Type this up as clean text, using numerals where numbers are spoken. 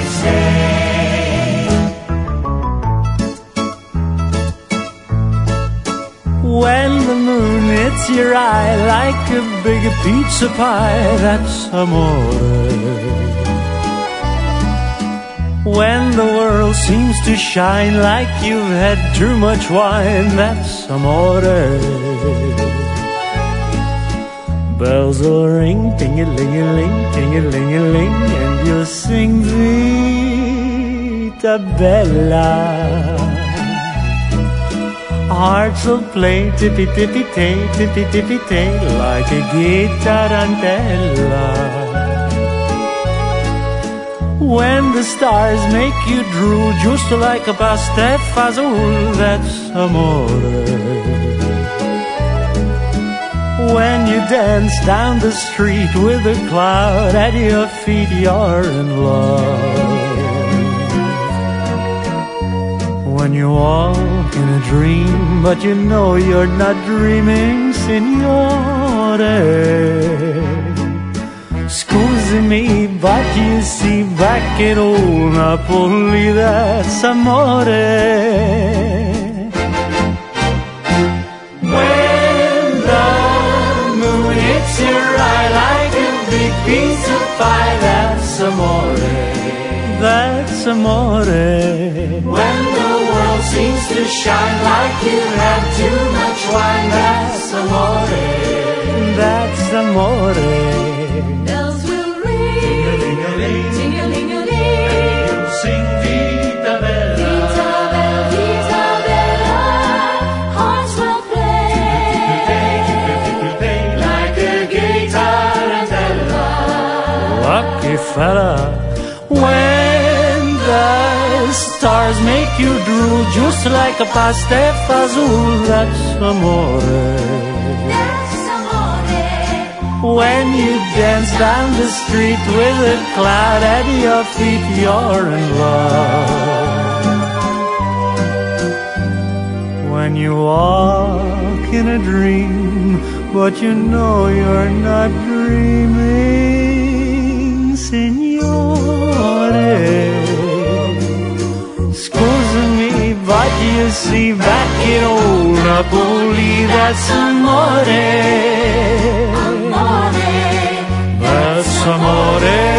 say. When the moon hits your eye like a big pizza pie, that's amore. When the world seems to shine like you've had too much wine, that's amore. Bells will ring, ting-a-ling-a-ling, ting-a-ling-a-ling, and you'll sing Vita Bella. Hearts will play tippy-tippy-tay, tippy-tippy-tay, like a gay tarantella. When the stars make you drool just like a pastefazzool, that's amore. When you dance down the street with a cloud at your feet, you're in love. When you walk in a dream, but you know you're not dreaming, signore. Scusi me, but you see, back in old Napoli, that's amore. When the moon hits your eye like a big piece of pie, that's amore. That's amore. When the world seems to shine like you've had too much wine, that's amore. That's amore. Bells will ring, ting-a-ling-a-ling, ting-a-ling-a-ling, and you'll sing Vita Bella. Vita Bella, Vita Bella. Hearts will play like a gay tarantella. Lucky fella. When the stars make you drool just like a pastefazzool, that's amore. That's amore. When you dance down the street with a cloud at your feet, you're in love. When you walk in a dream, but you know you're not dreaming, signore. Scusami, but you see, back in old Napoli, that's amore. Amore. That's amore.